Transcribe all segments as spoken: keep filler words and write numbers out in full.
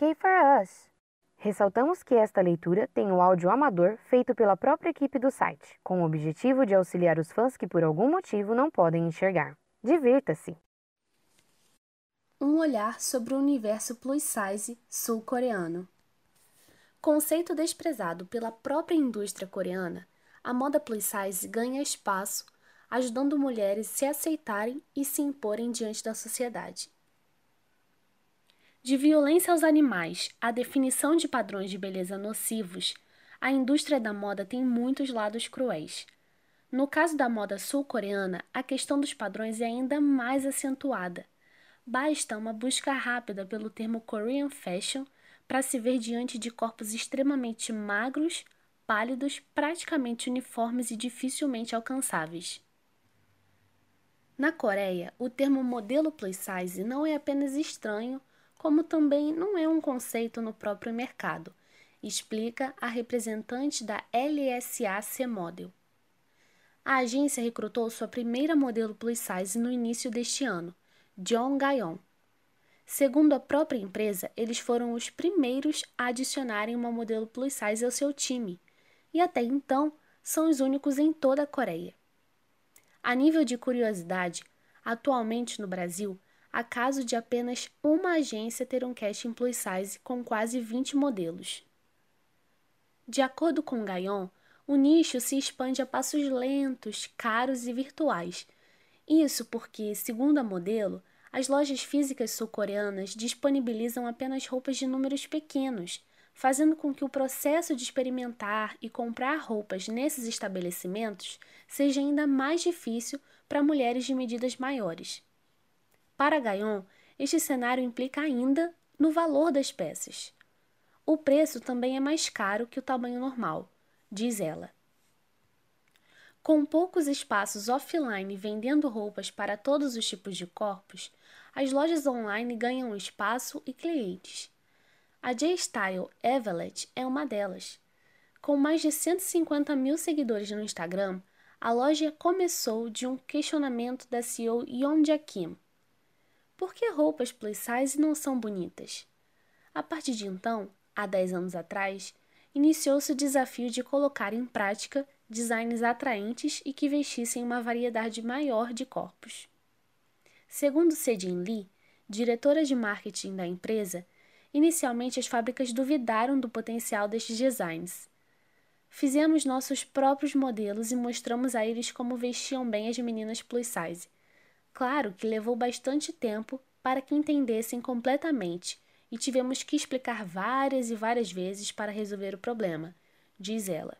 K for Us. Ressaltamos que esta leitura tem o áudio amador feito pela própria equipe do site, com o objetivo de auxiliar os fãs que por algum motivo não podem enxergar. Divirta-se! Um olhar sobre o universo plus size sul-coreano. Conceito desprezado pela própria indústria coreana, a moda plus size ganha espaço, ajudando mulheres a se aceitarem e se imporem diante da sociedade. De violência aos animais à definição de padrões de beleza nocivos, a indústria da moda tem muitos lados cruéis. No caso da moda sul-coreana, a questão dos padrões é ainda mais acentuada. Basta uma busca rápida pelo termo Korean Fashion para se ver diante de corpos extremamente magros, pálidos, praticamente uniformes e dificilmente alcançáveis. Na Coreia, o termo modelo plus size não é apenas estranho, como também não é um conceito no próprio mercado, explica a representante da L S A C Model. A agência recrutou sua primeira modelo plus size no início deste ano, Jeon Gayon. Segundo a própria empresa, eles foram os primeiros a adicionarem uma modelo plus size ao seu time, e até então são os únicos em toda a Coreia. A nível de curiosidade, atualmente no Brasil, há caso de apenas uma agência ter um casting plus size com quase vinte modelos. De acordo com Gayon, o nicho se expande a passos lentos, caros e virtuais. Isso porque, segundo a modelo, as lojas físicas sul-coreanas disponibilizam apenas roupas de números pequenos, fazendo com que o processo de experimentar e comprar roupas nesses estabelecimentos seja ainda mais difícil para mulheres de medidas maiores. Para Gayon, este cenário implica ainda no valor das peças. O preço também é mais caro que o tamanho normal, diz ela. Com poucos espaços offline vendendo roupas para todos os tipos de corpos, as lojas online ganham espaço e clientes. A J-Style Evelet é uma delas. Com mais de cento e cinquenta mil seguidores no Instagram, a loja começou de um questionamento da C E O Yeon Ja-kim. Por que roupas plus size não são bonitas? A partir de então, há dez anos atrás, iniciou-se o desafio de colocar em prática designs atraentes e que vestissem uma variedade maior de corpos. Segundo Se-jin Lee, diretora de marketing da empresa, inicialmente as fábricas duvidaram do potencial destes designs. Fizemos nossos próprios modelos e mostramos a eles como vestiam bem as meninas plus size. Claro que levou bastante tempo para que entendessem completamente e tivemos que explicar várias e várias vezes para resolver o problema, diz ela.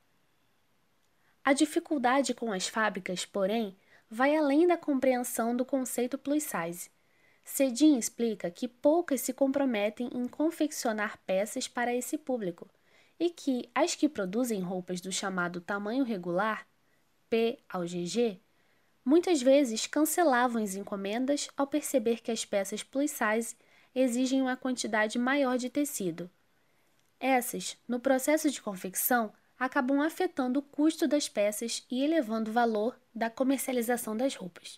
A dificuldade com as fábricas, porém, vai além da compreensão do conceito plus size. Se-jin explica que poucas se comprometem em confeccionar peças para esse público e que as que produzem roupas do chamado tamanho regular, P ao G G, muitas vezes cancelavam as encomendas ao perceber que as peças plus size exigem uma quantidade maior de tecido. Essas, no processo de confecção, acabam afetando o custo das peças e elevando o valor da comercialização das roupas.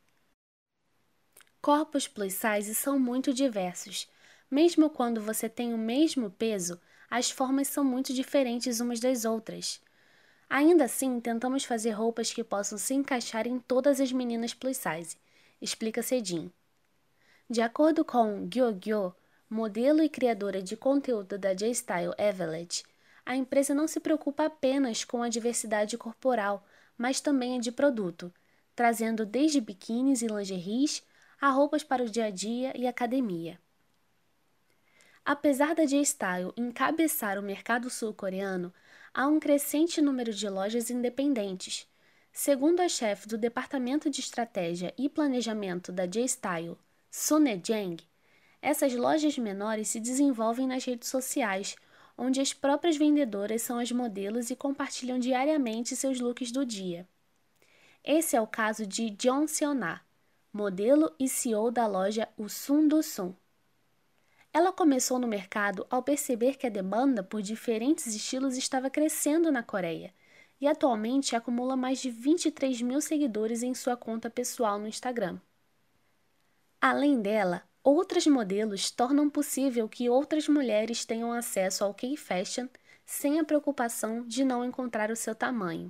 Corpos plus size são muito diversos. Mesmo quando você tem o mesmo peso, as formas são muito diferentes umas das outras. Ainda assim, tentamos fazer roupas que possam se encaixar em todas as meninas plus size, explica Se-jin. De acordo com Gyo-gyo, modelo e criadora de conteúdo da J-Style Evelet, a empresa não se preocupa apenas com a diversidade corporal, mas também a de produto, trazendo desde biquínis e lingeries a roupas para o dia a dia e academia. Apesar da J-Style encabeçar o mercado sul-coreano, há um crescente número de lojas independentes. Segundo a chefe do Departamento de Estratégia e Planejamento da J-Style, Sune Jang, essas lojas menores se desenvolvem nas redes sociais, onde as próprias vendedoras são as modelos e compartilham diariamente seus looks do dia. Esse é o caso de Jeon Seona, modelo e C E O da loja Usun do Sun. Ela começou no mercado ao perceber que a demanda por diferentes estilos estava crescendo na Coreia e atualmente acumula mais de vinte e três mil seguidores em sua conta pessoal no Instagram. Além dela, Outras modelos tornam possível que outras mulheres tenham acesso ao K-Fashion sem a preocupação de não encontrar o seu tamanho.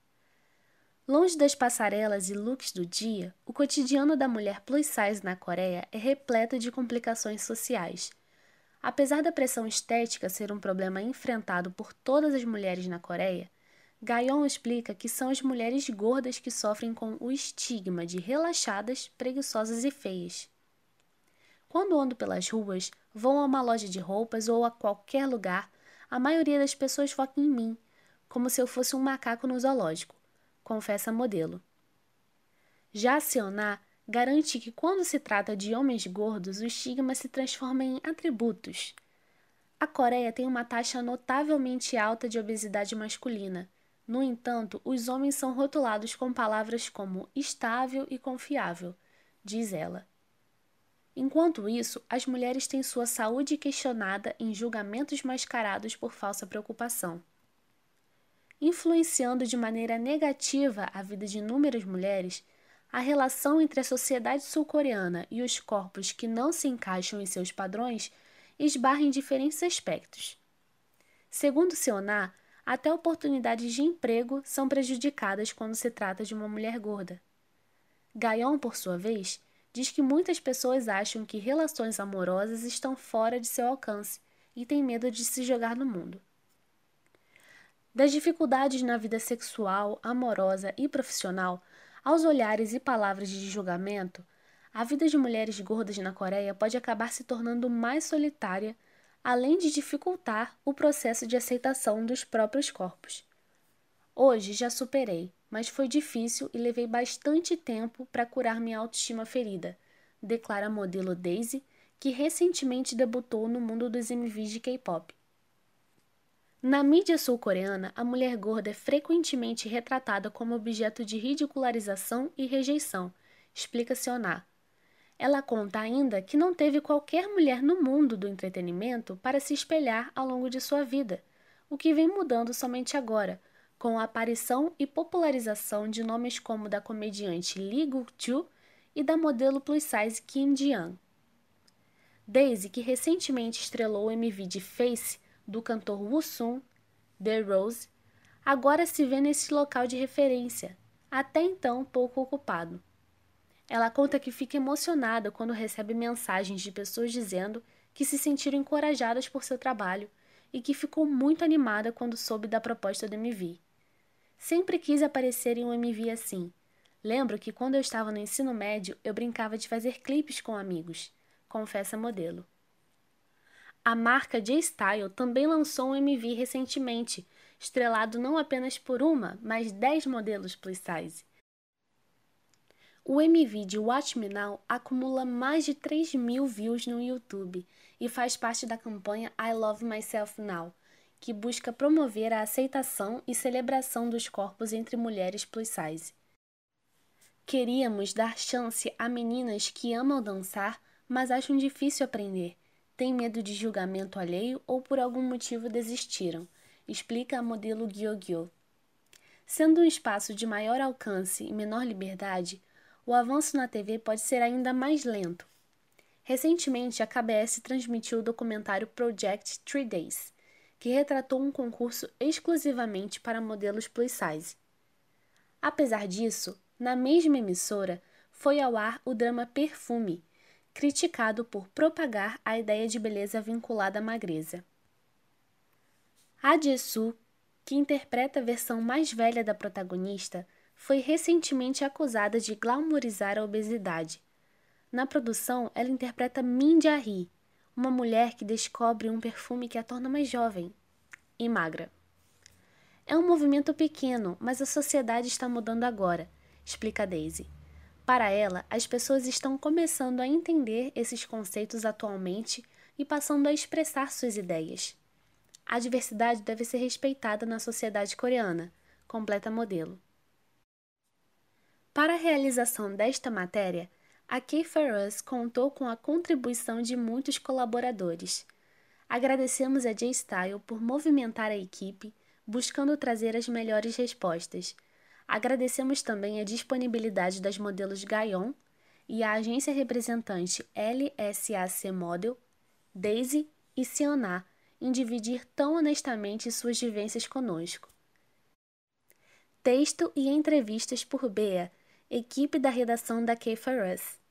Longe das passarelas e looks do dia, o cotidiano da mulher plus size na Coreia é repleto de complicações sociais. Apesar da pressão estética ser um problema enfrentado por todas as mulheres na Coreia, Gayon explica que são as mulheres gordas que sofrem com o estigma de relaxadas, preguiçosas e feias. Quando ando pelas ruas, vou a uma loja de roupas ou a qualquer lugar, a maioria das pessoas foca em mim, como se eu fosse um macaco no zoológico, confessa a modelo. Já a Seoná garante que quando se trata de homens gordos, o estigma se transforma em atributos. A Coreia tem uma taxa notavelmente alta de obesidade masculina. No entanto, os homens são rotulados com palavras como estável e confiável, diz ela. Enquanto isso, as mulheres têm sua saúde questionada em julgamentos mascarados por falsa preocupação. Influenciando de maneira negativa a vida de inúmeras mulheres, a relação entre a sociedade sul-coreana e os corpos que não se encaixam em seus padrões esbarra em diferentes aspectos. Segundo Seoná, até oportunidades de emprego são prejudicadas quando se trata de uma mulher gorda. Gayon, por sua vez, diz que muitas pessoas acham que relações amorosas estão fora de seu alcance e têm medo de se jogar no mundo. Das dificuldades na vida sexual, amorosa e profissional, aos olhares e palavras de julgamento, a vida de mulheres gordas na Coreia pode acabar se tornando mais solitária, além de dificultar o processo de aceitação dos próprios corpos. Hoje já superei, mas foi difícil e levei bastante tempo para curar minha autoestima ferida, declara a modelo Daisy, que recentemente debutou no mundo dos M Vs de K-pop. Na mídia sul-coreana, a mulher gorda é frequentemente retratada como objeto de ridicularização e rejeição, explica Seoná. Ela conta ainda que não teve qualquer mulher no mundo do entretenimento para se espelhar ao longo de sua vida, o que vem mudando somente agora, com a aparição e popularização de nomes como da comediante Lee Guk-joo e da modelo plus size Kim Ji-young. Daisy, que recentemente estrelou o M V de Face do cantor Woo-sung, The Rose, agora se vê nesse local de referência, até então pouco ocupado. Ela conta que fica emocionada quando recebe mensagens de pessoas dizendo que se sentiram encorajadas por seu trabalho e que ficou muito animada quando soube da proposta do M V. Sempre quis aparecer em um M V assim. Lembro que quando eu estava no ensino médio, eu brincava de fazer clipes com amigos, confessa a modelo. A marca J-Style também lançou um M V recentemente, estrelado não apenas por uma, mas dez modelos plus size. O M V de Watch Me Now acumula mais de três mil views no YouTube e faz parte da campanha I Love Myself Now, que busca promover a aceitação e celebração dos corpos entre mulheres plus size. Queríamos dar chance a meninas que amam dançar, mas acham difícil aprender, têm medo de julgamento alheio ou por algum motivo desistiram, explica a modelo Gyo-Gyo. Sendo um espaço de maior alcance e menor liberdade, o avanço na T V pode ser ainda mais lento. Recentemente, a K B S transmitiu o documentário Project Three Days, que retratou um concurso exclusivamente para modelos plus size. Apesar disso, na mesma emissora, foi ao ar o drama Perfume, criticado por propagar a ideia de beleza vinculada à magreza. A Jisoo, que interpreta a versão mais velha da protagonista, foi recentemente acusada de glamourizar a obesidade. Na produção, ela interpreta Min Ja-hee, uma mulher que descobre um perfume que a torna mais jovem e magra. É um movimento pequeno, mas a sociedade está mudando agora, explica Daisy. Para ela, as pessoas estão começando a entender esses conceitos atualmente e passando a expressar suas ideias. A diversidade deve ser respeitada na sociedade coreana, completa a modelo. Para a realização desta matéria, a K four Us contou com a contribuição de muitos colaboradores. Agradecemos a J-Style por movimentar a equipe, buscando trazer as melhores respostas. Agradecemos também a disponibilidade das modelos Gayon e a agência representante L S A C Model, Daisy e Sioná, em dividir tão honestamente suas vivências conosco. Texto e entrevistas por Bea, equipe da redação da K four Us.